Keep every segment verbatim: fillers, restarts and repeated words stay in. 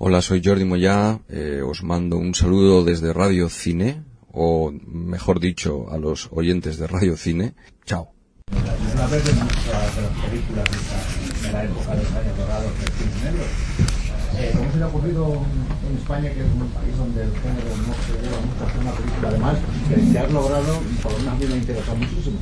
Hola, soy Jordi Moyá, eh, os mando un saludo desde Radio Cine, o mejor dicho, a los oyentes de Radio Cine. Chao. Una vez de muchas de las películas de la época de los años dorados del cine negro. Eh, ¿Cómo se le ha ocurrido en España, que es un país donde el género no se lleva mucho a hacer una película? Además, que se ha logrado, por una vez me interesa muchísimo.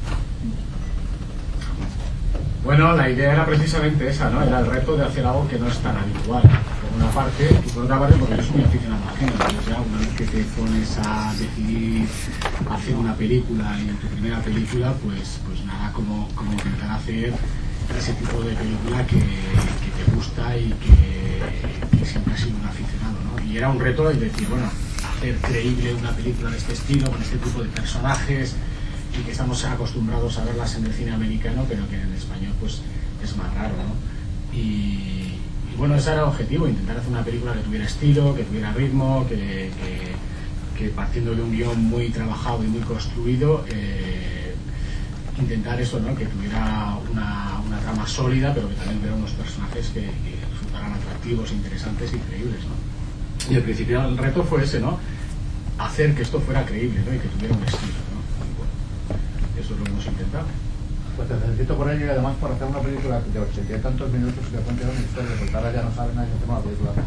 Bueno, la idea era precisamente esa, ¿no? Era el reto de hacer algo que no es tan habitual, por una parte, y por otra parte porque yo soy muy aficionado al género. Entonces ya una vez que te pones a decidir hacer una película y tu primera película, pues, pues nada, como, como intentar hacer ese tipo de película que, que te gusta y que, que siempre has sido un aficionado, ¿no? Y era un reto el decir, bueno, hacer creíble una película de este estilo, con este tipo de personajes, y que estamos acostumbrados a verlas en el cine americano, pero que en el español pues es más raro, ¿no? Y, y bueno, ese era el objetivo, intentar hacer una película que tuviera estilo, que tuviera ritmo, que, que, que partiendo de un guión muy trabajado y muy construido, eh, intentar eso, ¿no? Que tuviera una, una trama sólida, pero que también tuviera unos personajes que, que resultaran atractivos, interesantes y creíbles, ¿no? Y al principio el reto fue ese, ¿no? Hacer que esto fuera creíble, ¿no? Y que tuviera un estilo. Eso es lo que hemos intentado. Pues te felicito por ello, y además por hacer una película de ochenta y tantos minutos que cuente una historia, porque ahora ya no saben nadie hacer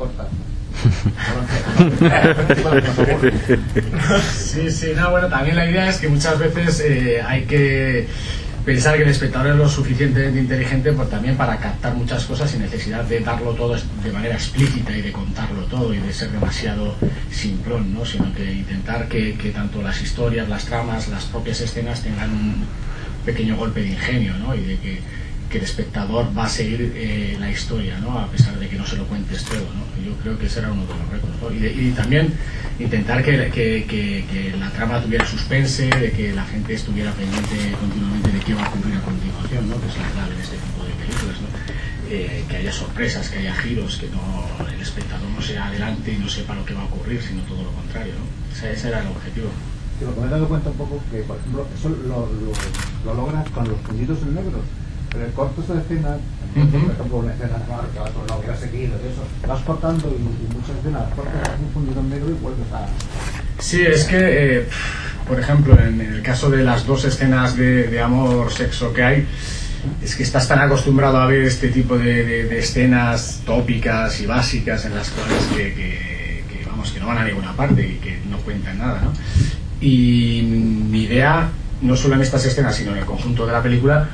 una película corta. Sí, sí, no, bueno, también la idea es que muchas veces eh, hay que pensar que el espectador es lo suficientemente inteligente pues, también para captar muchas cosas sin necesidad de darlo todo de manera explícita y de contarlo todo y de ser demasiado simplón, ¿no? Sino que intentar que, que tanto las historias, las tramas, las propias escenas tengan un pequeño golpe de ingenio, ¿no? Y de que, que el espectador va a seguir eh, la historia, ¿no? A pesar de que no se lo cuentes todo, ¿no? Yo creo que ese era uno de los retos, ¿no? Y, de, y también intentar que, que, que, que la trama tuviera suspense, de que la gente estuviera pendiente continuamente de qué va a ocurrir a continuación, ¿no? Que es la clave de este tipo de películas, ¿no? Eh, que haya sorpresas, que haya giros, que no, el espectador no sea adelante y no sepa lo que va a ocurrir, sino todo lo contrario, ¿no? Ese, ese era el objetivo. Y lo que me he dado cuenta un poco que, por ejemplo, eso lo, lo, lo logras con los fundidos en negro. Pero el corto de escena, uh-huh. Por ejemplo, una escena claro, que va con lo que has seguido, eso, vas cortando y, y muchas escenas cortas un fundido en negro y vuelves a... Sí, es que, eh, por ejemplo, en el caso de las dos escenas de, de amor, sexo que hay, es que estás tan acostumbrado a ver este tipo de, de, de escenas tópicas y básicas en las cuales que, que, que, vamos, que no van a ninguna parte y que no cuentan nada, ¿no? Y mi idea, no solo en estas escenas, sino en el conjunto de la película,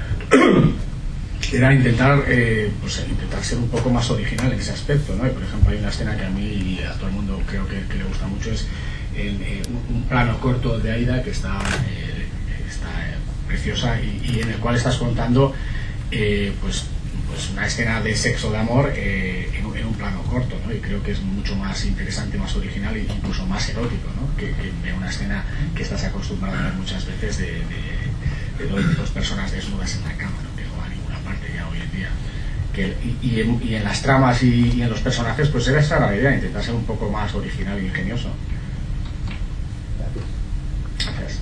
era intentar, eh, pues, intentar ser un poco más original en ese aspecto, ¿no? Y por ejemplo hay una escena que a mí y a todo el mundo creo que, que le gusta mucho, es el, eh, un, un plano corto de Aida que está, eh, está eh, preciosa y, y en el cual estás contando eh, pues, pues una escena de sexo, de amor eh, en, en un plano corto, ¿no? Y creo que es mucho más interesante, más original e incluso más erótico, ¿no? que, que una escena que estás acostumbrado a ver muchas veces de, de, de, dos, de dos personas desnudas en la cama, ¿no? Que no va a ninguna parte ya hoy en día. Que, y, y, en, y en las tramas y, y en los personajes pues era esa la idea, intentar ser un poco más original e ingenioso. Gracias.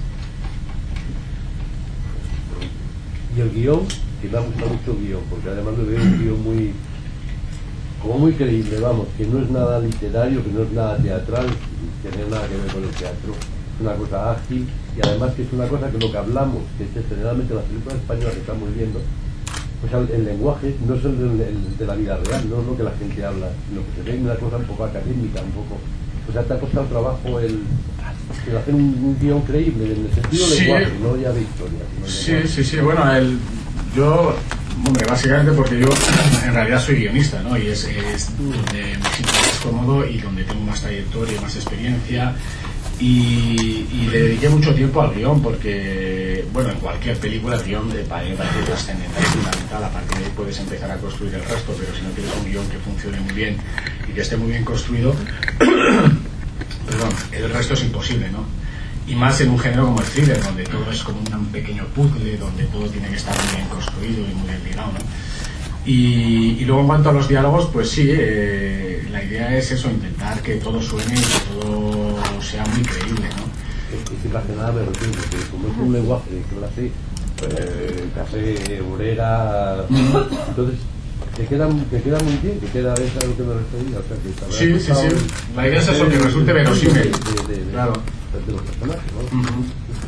Y el guión, que me ha gustado mucho el guión, porque además lo veo un guión muy, como muy creíble, vamos, que no es nada literario, que no es nada teatral, que no tiene nada que ver con el teatro, es una cosa ágil y además que es una cosa que lo que hablamos, que es generalmente las películas españolas que estamos viendo, pues el, el lenguaje no es el de, el de la vida real, no es lo que la gente habla, sino que se ve una cosa un poco académica, un poco, o sea, te ha costado trabajo el, el hacer un, un guión creíble en el sentido del sí. lenguaje, no ya de historia. Sí, sí, sí, bueno, el, yo, hombre, básicamente porque yo en realidad soy guionista, ¿no? Y es, es donde me siento más cómodo y donde tengo más trayectoria, más experiencia y, y le dediqué mucho tiempo al guión porque, bueno, en cualquier película el guión de parece trascendental, es fundamental, a partir de ahí puedes empezar a construir el resto, pero si no tienes un guión que funcione muy bien y que esté muy bien construido, perdón, el resto es imposible, ¿no? Y más en un género como el thriller, donde todo es como un pequeño puzzle, donde todo tiene que estar muy bien construido y muy bien ligado, ¿no? Y, y luego en cuanto a los diálogos, pues sí, eh, la idea es eso, intentar que todo suene y que todo sea muy creíble, ¿no? Y sin hacer nada me refiero, porque como es un lenguaje de clase, eh, clase obrera, entonces que queda, que queda muy bien, que queda dentro de lo que me refería. O sea, que sí, sí, sí. La idea es eso, que resulte verosímil. De, de, de, claro. de los personajes, ¿no? Uh-huh.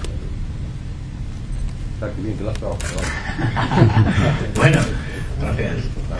Está que bien que lo has trabajado. Bueno, gracias.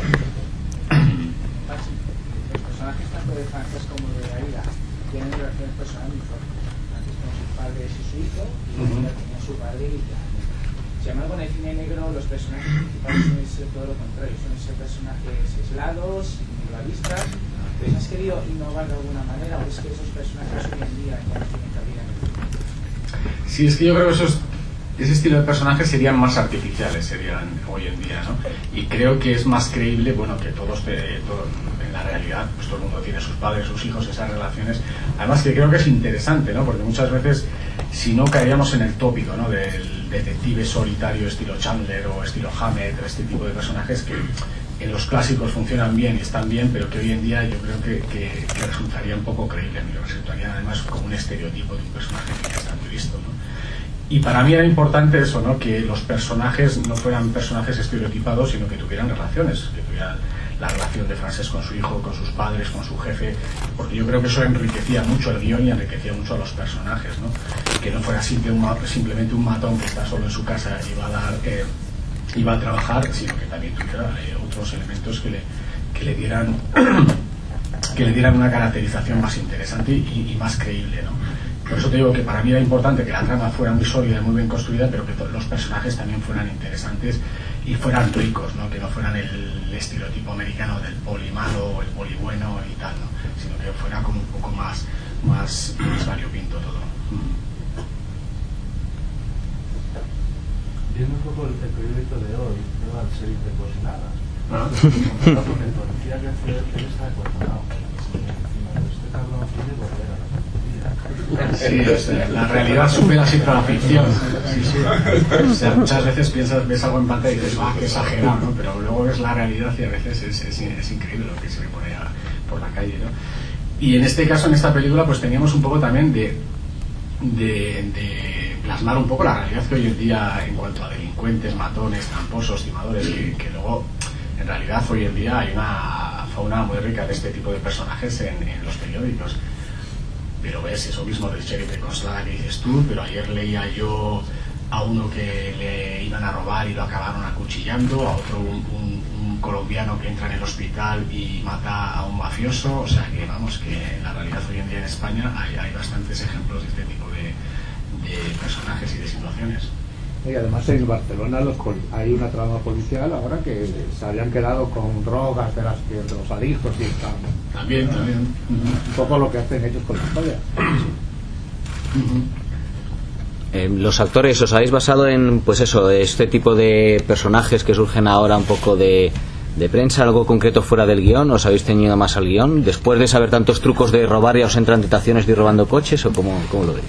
Los personajes tanto de Frances como de Aida tienen relaciones personales muy fuertes. Frances con sus padres y su hijo, y Aida uh-huh. tenía su padre y ya. Sin embargo, en el cine negro los personajes principales suelen ser todo lo contrario, suelen ser personajes aislados, individualistas. ¿Pero has querido innovar de alguna manera o es que esos personajes hoy en día ya no tienen cabida en el cine? Sí, es que yo creo que esos, ese estilo de personajes serían más artificiales, serían hoy en día, ¿no? Y creo que es más creíble, bueno, que todos, eh, todo, en la realidad, pues todo el mundo tiene sus padres, sus hijos, esas relaciones. Además que creo que es interesante, ¿no? Porque muchas veces, si no caeríamos en el tópico, ¿no? Del detective solitario estilo Chandler o estilo Hammett, este tipo de personajes que en los clásicos funcionan bien y están bien, pero que hoy en día yo creo que, que, que resultaría un poco creíble, me resultaría además como un estereotipo de un personaje que ya está muy visto, ¿no? Y para mí era importante eso, ¿no? Que los personajes no fueran personajes estereotipados, sino que tuvieran relaciones, que tuvieran la relación de Frances con su hijo, con sus padres, con su jefe, porque yo creo que eso enriquecía mucho el guión y enriquecía mucho a los personajes, ¿no? Que no fuera simple un, simplemente un matón que está solo en su casa y va a dar eh, y va a trabajar, sino que también tuviera eh, otros elementos que le, que le dieran que le dieran una caracterización más interesante y, y más creíble, ¿no? Por eso te digo que para mí era importante que la trama fuera muy sólida y muy bien construida, pero que los personajes también fueran interesantes y fueran ricos, ¿no? Que no fueran el estereotipo americano del poli malo o el poli bueno y tal, ¿no? Sino que fuera como un poco más, más, más variopinto todo. Viendo un poco el, el periódico de hoy, no van a ser impresionadas. ¿Ah? Porque el policía que hace él está acorralado. Este cabrón quiere volver a la policía. Sí, o sea, la realidad supera siempre a la ficción. Sí, sí. O sea, muchas veces piensas, ves algo en pantalla y dices, ah, qué exagerado, ¿no? Pero luego ves la realidad y a veces es, es, es increíble lo que se ve por, allá, por la calle, ¿no? Y en este caso, en esta película, pues teníamos un poco también de, de, de plasmar un poco la realidad que hoy en día en cuanto a delincuentes, matones, tramposos, timadores, que, que luego en realidad hoy en día hay una fauna muy rica de este tipo de personajes en, en los periódicos. Pero ves eso mismo del sheriff de Constrada que dices tú, pero ayer leía yo a uno que le iban a robar y lo acabaron acuchillando, a otro un, un, un colombiano que entra en el hospital y mata a un mafioso. O sea que vamos, que en la realidad hoy en día en España hay, hay bastantes ejemplos de este tipo de, de personajes y de situaciones. Y además en Barcelona los, hay una trama policial ahora que se habían quedado con drogas de, las, de los adictos y están, también, también. Un poco lo que hacen ellos con la historia. Eh, los actores, ¿os habéis basado en, pues eso, este tipo de personajes que surgen ahora un poco de, de prensa, algo concreto fuera del guión? ¿Os habéis tenido más al guión? ¿Después de saber tantos trucos de robar ya os entran tentaciones de ir robando coches o cómo, cómo lo veis?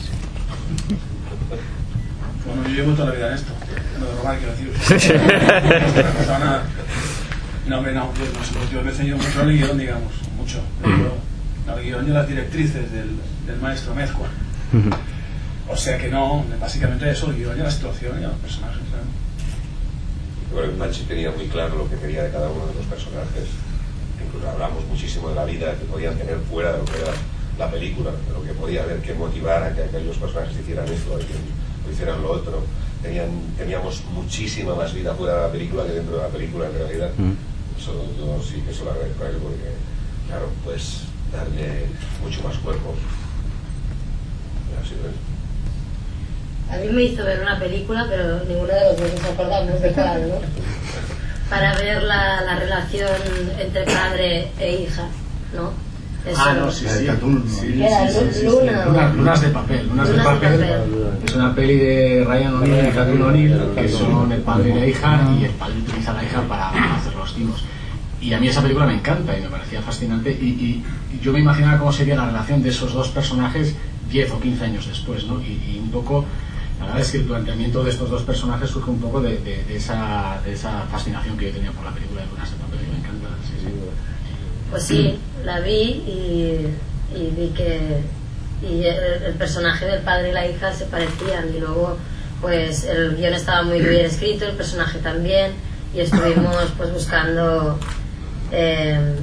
Bueno, yo llevo toda la vida en esto, no de robar, quiero decir. No, hombre, no, pues, yo me he enseñado mucho al guión, digamos, mucho. Al guión y las directrices del, del maestro Mezcua. O sea que no, básicamente eso, el guión y la situación y a los personajes. ¿eh? Bueno, Manchi tenía muy claro lo que quería de cada uno de los personajes. Incluso hablamos muchísimo de la vida que podían tener fuera de lo que era la película, de lo que podía haber que motivar a que aquellos personajes hicieran esto o hicieran lo otro. Tenían, teníamos muchísima más vida fuera de la película que dentro de la película en realidad. Mm. Eso yo sí que eso lo agradezco a él porque, claro, pues darle mucho más cuerpo. Así es. A mí me hizo ver una película, pero ninguno de los dos nos acordamos de cuál, ¿no? Para ver la, la relación entre padre e hija, ¿no? Eso, ah, no, sí, sí. sí, sí, Era sí, sí, sí, Luna. Sí. Lunas, Lunas de papel. Lunas, Lunas de, papel. de papel. Es una peli de Ryan O'Neill y Catherine O'Neill, que son el padre y la hija, y el padre utiliza a la hija para hacer los timos. Y a mí esa película me encanta y me parecía fascinante. Y, y, y yo me imaginaba cómo sería la relación de esos dos personajes diez o quince años después, ¿no? Y, y un poco. La verdad es que el planteamiento de estos dos personajes surge un poco de, de, de, esa, de esa fascinación que yo tenía por la película de Lunas de papel y me encanta. Sí, sí. Pues sí, la vi y, y vi que y el, el personaje del padre y la hija se parecían y luego pues el guión estaba muy bien escrito, el personaje también y estuvimos pues buscando eh,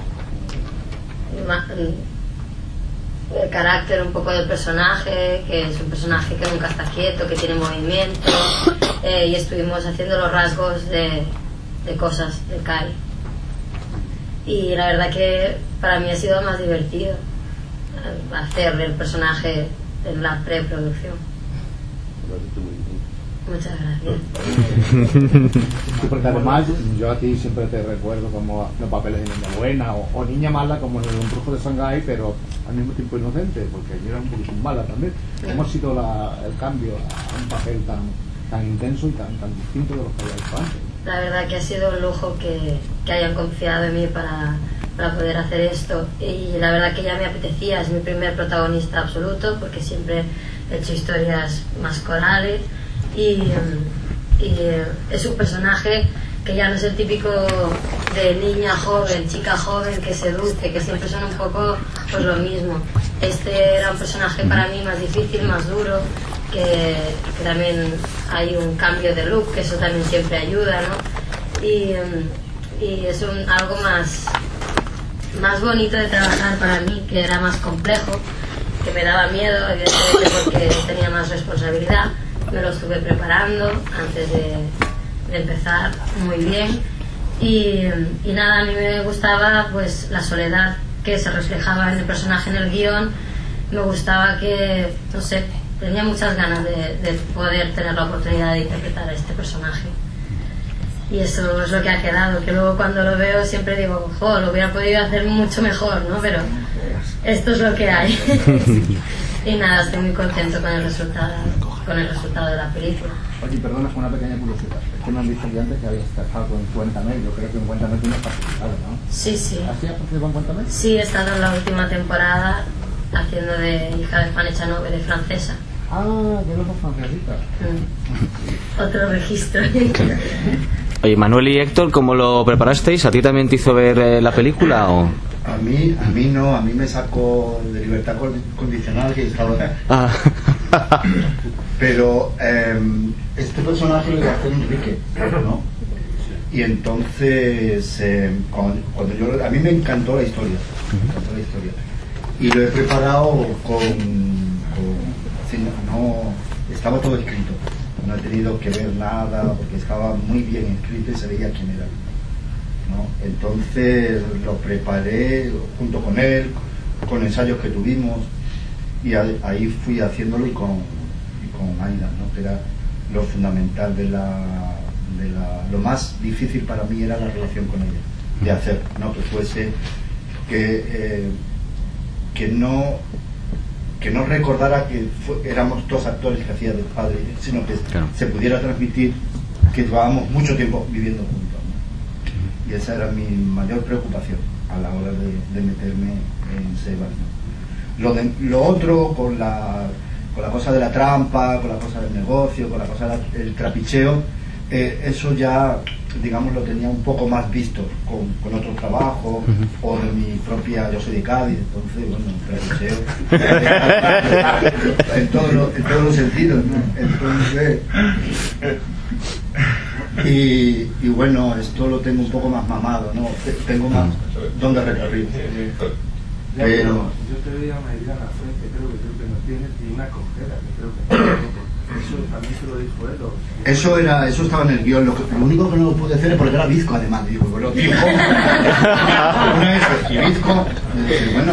el carácter un poco del personaje, que es un personaje que nunca está quieto, que tiene movimiento, eh, y estuvimos haciendo los rasgos de, de cosas de Kai, y la verdad que para mí ha sido más divertido hacer el personaje en la preproducción. Muchas gracias. Sí, porque además yo a ti siempre te recuerdo como los papeles de niña buena o, o niña mala, como en el Embrujo de Shanghái, pero al mismo tiempo inocente, porque yo era un poquito mala también. ¿Cómo ha sido la, el cambio a un papel tan, tan intenso y tan, tan distinto de lo que había hecho antes? La verdad que ha sido un lujo que, que hayan confiado en mí para, para poder hacer esto, y la verdad que ya me apetecía. Es mi primer protagonista absoluto, porque siempre he hecho historias más corales, y, y es un personaje que ya no es el típico de niña joven, chica joven que seduce, que siempre son un poco pues lo mismo. Este era un personaje para mí más difícil, más duro, que, que también hay un cambio de look, que eso también siempre ayuda, ¿no? Y, y es un, algo más, más bonito de trabajar para mí, que era más complejo, que me daba miedo, evidentemente, porque tenía más responsabilidad. Me lo estuve preparando antes de, de empezar muy bien, y, y nada, a mí me gustaba pues la soledad que se reflejaba en el personaje, en el guión. Me gustaba que, no sé, tenía muchas ganas de, de poder tener la oportunidad de interpretar a este personaje, y eso es lo que ha quedado, que luego cuando lo veo siempre digo, jo, lo hubiera podido hacer mucho mejor, ¿no? Pero esto es lo que hay. Y nada, estoy muy contento con el resultado, con el resultado de la película. Oye, perdona, una pequeña curiosidad. Es que me han dicho que antes que habías estado en Cuéntame. Yo creo que en Cuéntame tú no has participado, ¿no? Sí, sí. ¿Has participado en Cuéntame? Sí, he estado en la última temporada haciendo de hija de Juan Echanove, de francesa. Ah, de los dos francesitas. Mm. Otro registro. Oye, Manuel y Héctor, ¿cómo lo preparasteis? ¿A ti también te hizo ver eh, la película o...? A mí, a mí no, a mí me sacó de libertad condicional, que estaba... Ah. Pero eh, este personaje lo iba a hacer Enrique, ¿no? Y entonces, eh, cuando, cuando yo... A mí me encantó la historia, me encantó la historia. Y lo he preparado con... con sí, no, estaba todo escrito, no he tenido que ver nada, porque estaba muy bien escrito y se veía quién era, ¿no? Entonces lo preparé junto con él, con ensayos que tuvimos, y a, ahí fui haciéndolo, y con, y con Aida, ¿no? Que era lo fundamental de la, de la... Lo más difícil para mí era la relación con ella, de hacer, ¿no? Que fuese... Que, eh, que no... que no recordara que fue, éramos dos actores que hacía de padre, sino que claro, se pudiera transmitir que llevábamos mucho tiempo viviendo juntos, ¿no? Y esa era mi mayor preocupación a la hora de, de meterme en Sebas, ¿no? Lo, de, lo otro, con la, con la cosa de la trampa, con la cosa del negocio, con la cosa del trapicheo, eh, eso ya, digamos, lo tenía un poco más visto con, con otro trabajo, uh-huh, o de mi propia... Yo soy de Cádiz, entonces, bueno, trapicheo en todos los, en todos los sentidos, ¿no? Entonces, y, y bueno, esto lo tengo un poco más mamado, ¿no? Tengo más donde recorrer. Pero yo te veía una herida en la frente, creo que creo que no tienes, y una cojera, que creo que eso también se lo dijo él. ¿O? Eso era, eso estaba en el guión. Lo, que, lo único que no lo pude hacer es porque era bizco, además. Digo, bueno, tío, ¿cómo? Una vez y bizco, y bueno,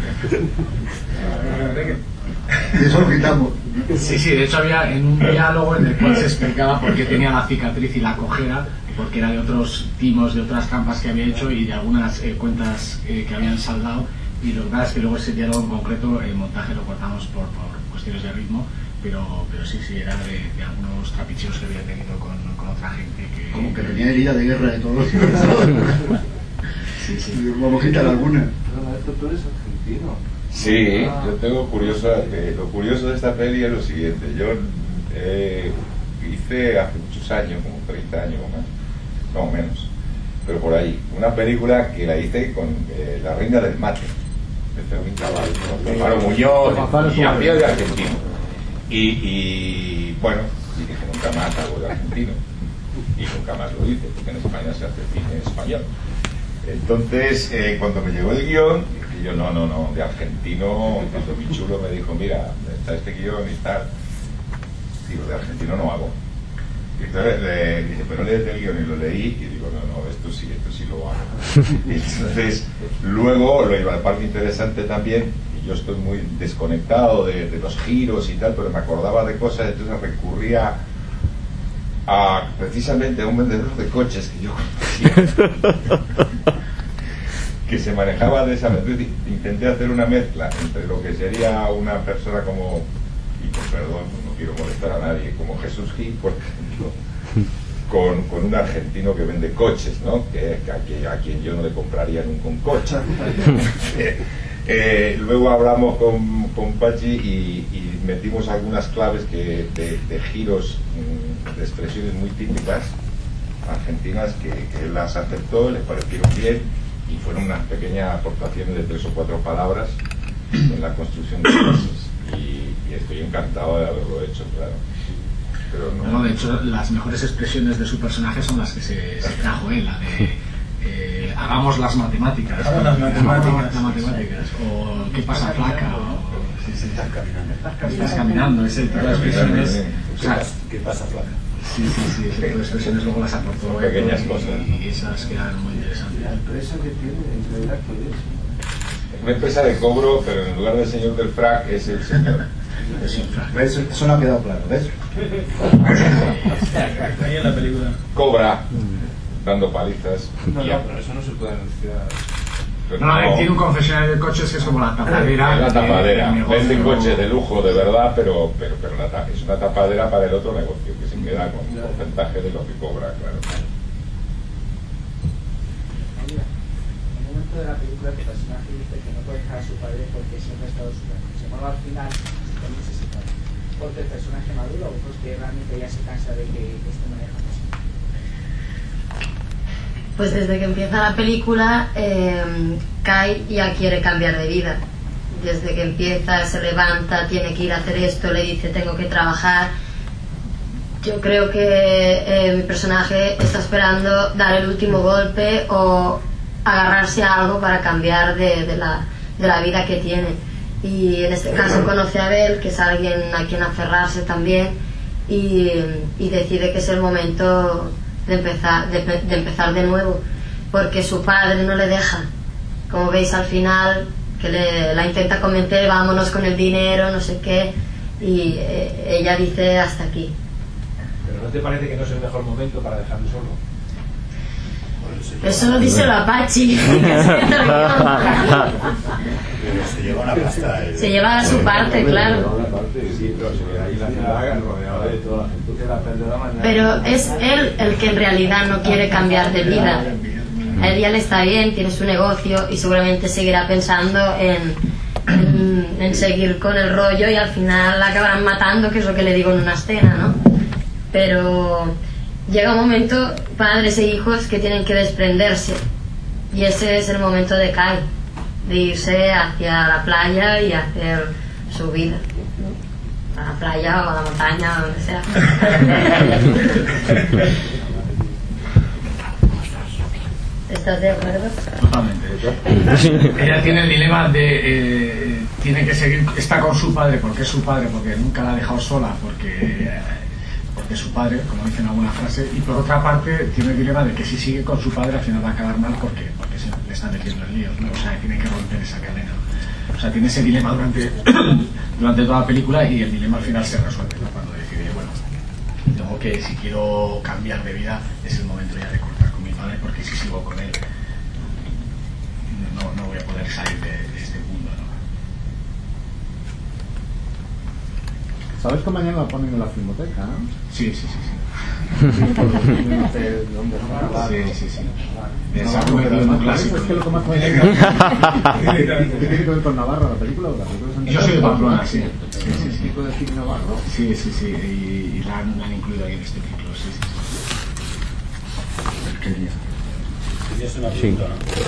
y eso lo quitamos. Sí, sí, de hecho había en un diálogo en el cual se explicaba por qué tenía la cicatriz y la cojera, porque era de otros timos, de otras trampas que había hecho y de algunas eh, cuentas eh, que habían saldado. Y lo que pasa es que luego ese diálogo en concreto, el montaje lo cortamos por, por cuestiones de ritmo, pero, pero sí, sí, era de, de algunos trapicheos que había tenido con, con otra gente que... Como que tenía herida de guerra de todos los días. Sí, sí. Vamos a quitar alguna. Pero tú eres argentino. Sí, ah. yo tengo curioso, eh, lo curioso de esta peli es lo siguiente. Yo eh, hice hace muchos años, como treinta años o más, no menos, pero por ahí, una película que la hice con eh, La Reina del Mate, de Fermín Cabal, con Pablo Muñoz y hacía de argentino. Y, y bueno, dije que nunca más hago de argentino, y nunca más lo hice, porque en España se hace cine español. Entonces, eh, cuando me llegó el guión, dije yo, no, no, no, de argentino, cuando mi chulo me dijo, mira, está este guión y tal, digo, de argentino no hago. Y entonces le dije, pero léete el guión, y lo leí, y digo, no, no, esto sí, esto sí lo hago. Y entonces, luego, lo iba a la parte interesante también, y yo estoy muy desconectado de, de los giros y tal, pero me acordaba de cosas, entonces recurría a, precisamente, a un vendedor de coches que yo conocía, que se manejaba de esa manera. Intenté hacer una mezcla entre lo que sería una persona como, y con perdón, no quiero molestar a nadie, como Jesús Gil, por ejemplo, con, con un argentino que vende coches, ¿no? Que, que a, quien, a quien yo no le compraría nunca un coche. eh, eh, luego hablamos con, con Pachi y, y metimos algunas claves que, de, de giros, de expresiones muy típicas argentinas que, que él las aceptó, les parecieron bien, y fueron unas pequeñas aportaciones de tres o cuatro palabras en la construcción de frases. Y, y estoy encantado de haberlo hecho, claro. Pero no... No, de hecho, las mejores expresiones de su personaje son las que se, se trajo él, la de eh, hagamos las matemáticas, hagamos las matemáticas, las matemáticas, o qué pasa flaca, o sí, sí, estás caminando, estás caminando, ese tipo de expresiones, o sea, ¿qué pasa flaca? Sí, sí, sí, ese tipo de expresiones luego las aportó pequeñas cosas, y esas quedan muy interesantes. La empresa que tiene en realidad que es una empresa de cobro, pero en lugar del señor del frac es el señor. ¿Ves? Eso no ha quedado claro, ¿ves? Ahí en la película. Cobra, dando palizas. No, ya. no, pero eso no se puede anunciar. Pero No, él no, tiene un concesionario de coches que es como la tapadera. es la tapadera. de- de Vende negocio. coches de lujo, de verdad, pero, pero, pero la ta- es una tapadera para el otro negocio, que se queda con un porcentaje de lo que cobra, claro. En un momento de la película el personaje dice que no puede dejar a su padre porque siempre ha estado su lado. Sin embargo, al final también se separa. Porque el personaje maduro o porque realmente ya se cansa de que, que esté manejando así. Pues desde que empieza la película, eh, Kai ya quiere cambiar de vida. Desde que empieza, se levanta, tiene que ir a hacer esto, le dice tengo que trabajar. Yo creo que eh, mi personaje está esperando dar el último golpe o agarrarse a algo para cambiar de, de, la, de la vida que tiene. Y en este caso conoce a Abel, que es alguien a quien aferrarse también, y, y decide que es el momento de empezar de, de empezar de nuevo, porque su padre no le deja. Como veis al final, que le, la intenta convencer, vámonos con el dinero, no sé qué, y eh, ella dice hasta aquí. ¿Pero no te parece que no es el mejor momento para dejarlo solo? Eso lo dice la Apache. Se lleva una pasta. eh. Se lleva a su parte, claro. Pero es él el que en realidad no quiere cambiar de vida. A él ya le está bien, tiene su negocio y seguramente seguirá pensando en, en, en seguir con el rollo, y al final la acabarán matando, que es lo que le digo en una escena, ¿no? Pero llega un momento, padres e hijos, que tienen que desprenderse, y ese es el momento de Kai, de irse hacia la playa y hacer su vida, a la playa o a la montaña o donde sea. ¿Estás de acuerdo? Totalmente. Ella tiene el dilema de eh, tiene que seguir, está con su padre porque es su padre, porque nunca la ha dejado sola, porque eh, porque es su padre, como dice en alguna frase, y por otra parte tiene el dilema de que si sigue con su padre al final va a acabar mal, porque porque se le están metiendo en líos, ¿no? O sea, tiene que romper esa cadena. O sea, tiene ese dilema durante durante toda la película, y el dilema al final se resuelve, ¿no? Cuando decide, bueno, tengo que, si quiero cambiar de vida, es el momento ya de cortar con mi padre, porque si sigo con él no, no voy a poder salir de, de este mundo, ¿no? ¿Sabes que mañana la ponen en la Filmoteca, no? Sí, sí, sí, sí. Sí, sí, sí. Es Es algo algo muy clásico. Es que lo que más me ¿Qué tiene que ver con Navarra la película? ¿La película es Yo soy de Pamplona, sí. Sí, sí, ¿Es sí. tipo de cine navarro? Sí, sí, sí. Y, y la, han, la han incluido ahí en este título, sí, sí, sí. Es una pregunta,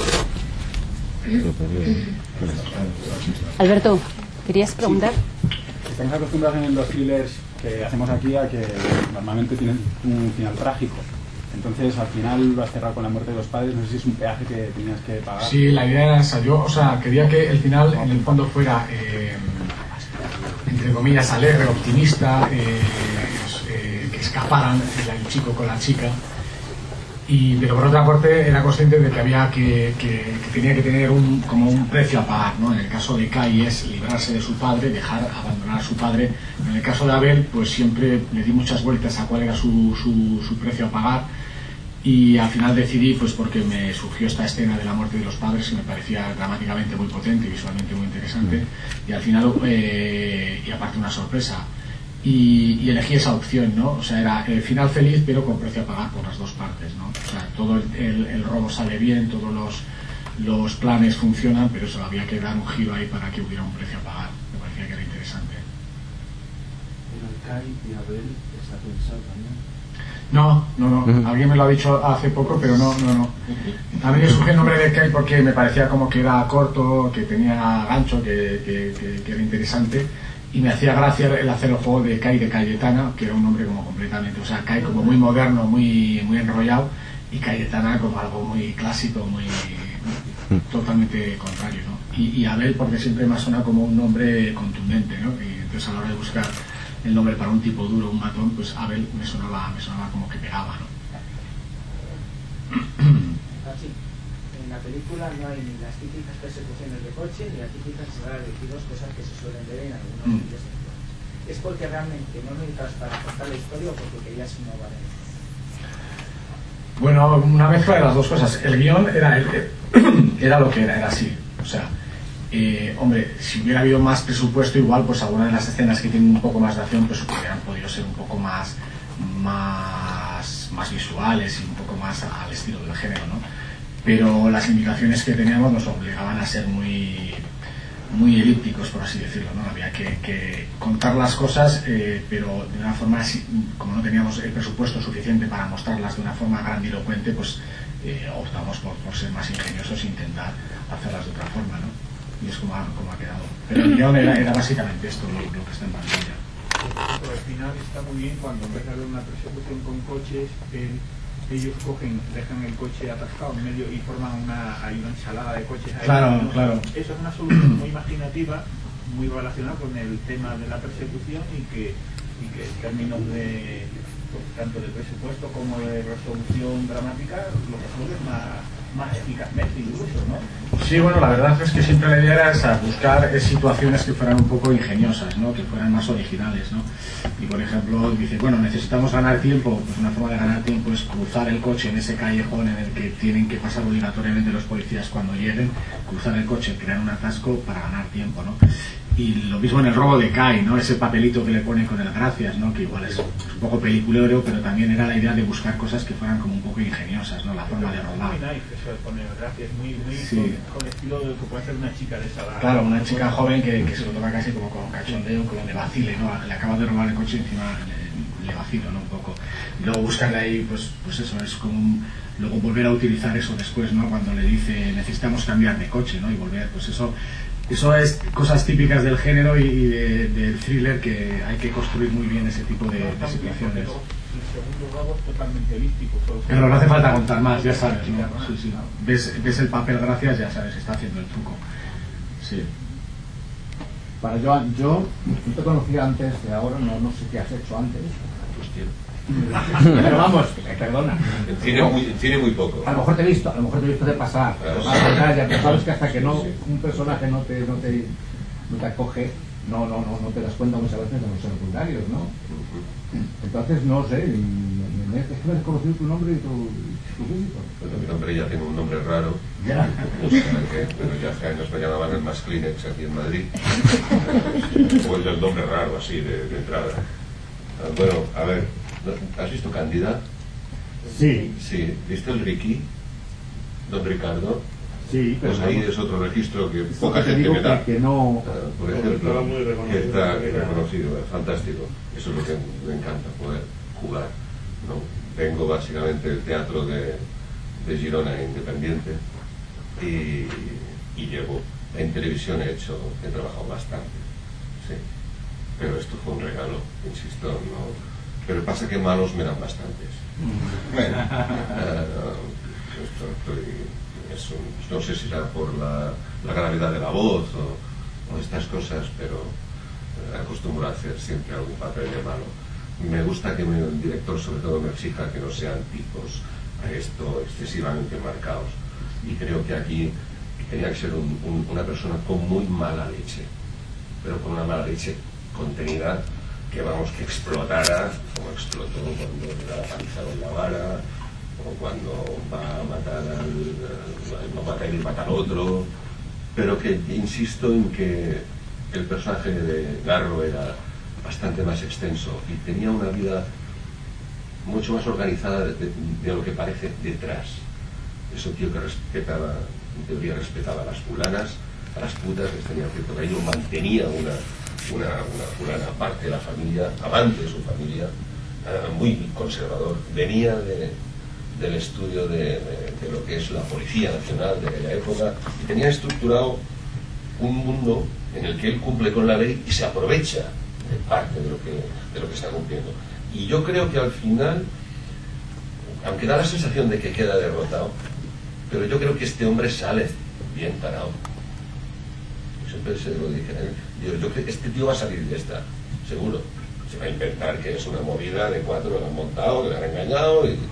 ¿no? Alberto, ¿querías preguntar? Estamos acostumbrados en los thrillers que hacemos aquí a que normalmente tienen un final trágico. Entonces, al final lo has cerrado con la muerte de los padres. No sé si es un peaje que tenías que pagar. Sí, la idea era esa. Yo, o sea, quería que el final, en el fondo, fuera, eh, entre comillas, alegre, optimista, eh, eh, que escaparan el chico con la chica. Y, pero por otra parte era consciente de que había que, que, que tenía que tener un, como un precio a pagar, ¿no? En el caso de Kai es librarse de su padre, dejar, abandonar a su padre. En el caso de Abel, pues siempre le di muchas vueltas a cuál era su, su, su precio a pagar, y al final decidí, pues porque me surgió esta escena de la muerte de los padres y me parecía dramáticamente muy potente y visualmente muy interesante, y al final, eh, y aparte una sorpresa. Y, y elegí esa opción, ¿no? O sea, era el final feliz pero con precio a pagar por las dos partes, ¿no? O sea, todo el, el, el robo sale bien, todos los, los planes funcionan, pero eso había que dar un giro ahí para que hubiera un precio a pagar. Me parecía que era interesante. ¿En el Kai y Abel está pensado también? No, no, no. Alguien me lo ha dicho hace poco, pero no, no, no. A mí me surgió el nombre de Kai porque me parecía como que era corto, que tenía gancho, que, que, que, que era interesante. Y me hacía gracia el hacer el juego de Kai de Cayetana, que era un nombre como completamente, o sea, Kai como muy moderno, muy, muy enrollado, y Cayetana como algo muy clásico, muy totalmente contrario, ¿no? Y, y Abel porque siempre me ha sonado como un nombre contundente, ¿no? Y entonces a la hora de buscar el nombre para un tipo duro, un matón, pues Abel me sonaba, me sonaba como que pegaba, ¿no? Así, en la película no hay ni las típicas persecuciones de coche ni las típicas carreras de tiros, cosas que se suelen ver en algunos Mm. vídeos de juegos. ¿Es porque realmente no lo necesitas para contar la historia o porque querías innovar en esto? Bueno, una mezcla de las dos cosas. El guión era, el- era lo que era, era así. O sea, eh, hombre, si hubiera habido más presupuesto, igual, pues alguna de las escenas que tienen un poco más de acción, pues hubieran podido ser un poco más, más, más visuales y un poco más al estilo del género, ¿no? Pero las indicaciones que teníamos nos obligaban a ser muy, muy elípticos, por así decirlo, ¿no? Había que, que contar las cosas, eh, pero de una forma así, como no teníamos el presupuesto suficiente para mostrarlas de una forma grandilocuente, pues eh, optamos por, por ser más ingeniosos e intentar hacerlas de otra forma, ¿no? Y es como ha, como ha quedado. Pero el guión era, era básicamente esto, lo, lo que está en pantalla. Pero al final está muy bien cuando en vez de haber una persecución con coches, el, ellos cogen, dejan el coche atascado en medio y forman una, hay una ensalada de coches ahí. Claro, ¿no? claro. Eso es una solución muy imaginativa, muy relacionada con el tema de la persecución y que, y que en términos de pues, tanto de presupuesto como de resolución dramática lo resuelven más, más eficazmente incluso, ¿no? Sí, bueno, la verdad es que siempre la idea era esa, buscar eh, situaciones que fueran un poco ingeniosas, ¿no? Que fueran más originales, ¿no? Y por ejemplo, dice, bueno, necesitamos ganar tiempo, pues una forma de ganar tiempo es cruzar el coche en ese callejón en el que tienen que pasar obligatoriamente los policías cuando lleguen, cruzar el coche, crear un atasco para ganar tiempo, ¿no? Y lo mismo en el robo de Kai, ¿no? Ese papelito que le pone con el gracias, ¿no? Que igual es un poco peliculero, pero también era la idea de buscar cosas que fueran como un poco ingeniosas, ¿no? La forma de robar. Muy nice eso de poner gracias, muy, muy Sí. con, con estilo de que puede hacer una chica de esa edad. Claro, una chica joven que, que se lo toma casi como con cachondeo, como de vacile, ¿no? Le acaba de robar el coche y encima le, le vacilo, ¿no? Un poco. Y luego buscarle ahí, pues, pues eso, es como un, luego volver a utilizar eso después, ¿no? Cuando le dice necesitamos cambiar de coche, ¿no? Y volver, pues eso, eso es cosas típicas del género y, y de, del thriller que hay que construir muy bien ese tipo de, de situaciones. El segundo robo es totalmente holístico. solo- Pero no hace falta contar más, ya sabes, ¿no? Sí, sí. Ves, ves el papel gracias, ya sabes, está haciendo el truco. Sí. Para Joan, yo no te conocía antes de ahora, no, no sé qué has hecho antes. Pero vamos, eh, perdona. En cine muy, en cine muy poco. A lo mejor te he visto, a lo mejor te he visto de pasar. Claro, a sí. la pantalla, pero sabes que hasta que no, Sí, sí. un personaje no te, no te, no te acoge, no, no, no, no te das cuenta muchas veces de los secundarios, ¿no? Entonces, no sé, y me, me, es que me has conocido tu nombre y tu, tu físico. Bueno, mi nombre ya tiene un nombre raro. Ya. O sea, que, pero ya hace años me llamaban el más Kleenex aquí en Madrid. O el del nombre raro, así, de, de entrada. Ah, bueno, a ver, ¿has visto Cándida? Sí. Sí. ¿Viste el Ricky? Don Ricardo. Sí, pero Pues ahí vamos. es otro registro que Esto poca que te gente digo me da. que- que no- Ah, por no, ejemplo, estaba muy reconocido. que está reconocido, es fantástico. Eso es lo que me encanta, poder jugar, ¿no? Vengo básicamente del teatro de, de Girona Independiente y, y llevo en televisión he hecho, he trabajado bastante, sí. Pero esto fue un regalo, insisto, no. pero pasa que malos me dan bastantes. Bueno, uh, esto, estoy, es un, no sé si será por la, la gravedad de la voz o, o estas cosas, pero uh, acostumbro a hacer siempre algún papel de malo. Me gusta que me, el director sobre todo me exija que no sean tipos a esto excesivamente marcados, y creo que aquí tenía que ser un, un, una persona con muy mala leche, pero con una mala leche contenida, que vamos, que explotara como explotó cuando le da la paliza con la vara, o cuando va a matar al no mata y mata al otro, pero que insisto en que el personaje de Garro era bastante más extenso y tenía una vida mucho más organizada de, de, de lo que parece detrás. Es un tío que respetaba, en teoría respetaba a las fulanas, a las putas, les tenía cierto cariño, mantenía una, una, una fulana parte de la familia, amante de su familia, uh, muy conservador, venía de, del estudio de, de, de lo que es la Policía Nacional de aquella época, y tenía estructurado un mundo en el que él cumple con la ley y se aprovecha de parte de lo que, de lo que está cumpliendo. Y yo creo que al final, aunque da la sensación de que queda derrotado, pero yo creo que este hombre sale bien parado. Yo siempre se lo dije, ¿eh? yo, yo creo que este tío va a salir de esta, seguro. Se va a inventar que es una movida de cuatro que le han montado, que le han engañado y,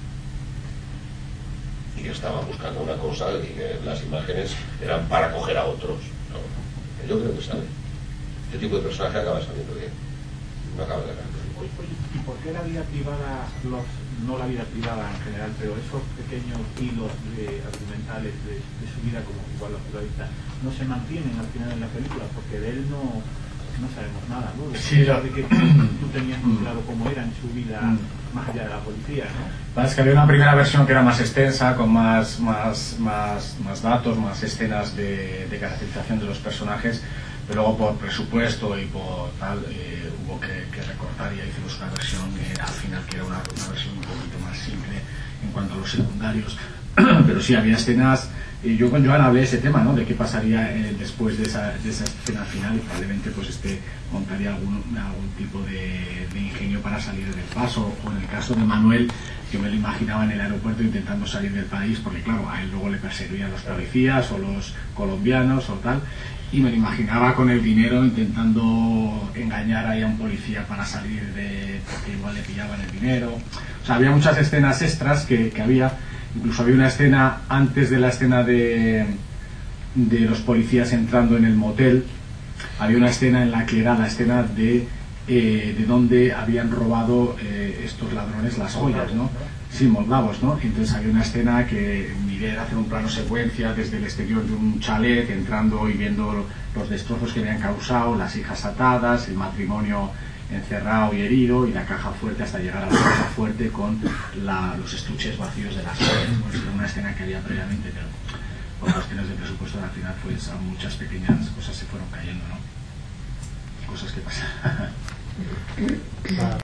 y que estaban buscando una cosa y que las imágenes eran para coger a otros. No, yo creo que sale. Este tipo de personaje acaba saliendo bien. No acaba de ganar. ¿Y por qué la vida privada, los, no la vida privada en general, pero esos pequeños hilos de, argumentales de, de su vida, como igual los periodistas, no se mantienen al final en la película? Porque de él no, no sabemos nada, ¿no? De, sí, lo... de que tú tenías muy claro cómo era en su vida más allá de la policía, ¿no? Es que había una primera versión que era más extensa, con más, más, más, más datos, más escenas de, de caracterización de los personajes, pero luego por presupuesto y por tal eh, hubo que, que recortar, y ya hicimos una versión que al final que era una, una versión un poquito más simple en cuanto a los secundarios. Pero sí, había escenas, y yo con Joan hablé ese tema, ¿no? De qué pasaría eh, después de esa, de esa escena final, y probablemente pues este montaría algún, algún tipo de, de ingenio para salir del paso, o en el caso de Manuel, yo me lo imaginaba en el aeropuerto intentando salir del país, porque claro, a él luego le perseguían los policías o los colombianos o tal, y me lo imaginaba con el dinero intentando engañar ahí a un policía para salir de, porque igual le pillaban el dinero. O sea, había muchas escenas extras que, que había. Incluso había una escena antes de la escena de, de los policías entrando en el motel. Había una escena en la que era la escena de eh, de donde habían robado eh, estos ladrones las joyas, ¿no? Sí, moldavos, ¿no? Entonces había una escena que mi idea era hacer un plano secuencia desde el exterior de un chalet, entrando y viendo los destrozos que habían causado, las hijas atadas, el matrimonio encerrado y herido, y la caja fuerte hasta llegar a la caja fuerte con la, los estuches vacíos de las joyas. Pues era una escena que había previamente, pero por cuestiones de presupuesto al final pues a muchas pequeñas cosas se fueron cayendo, ¿no? Cosas que pasan.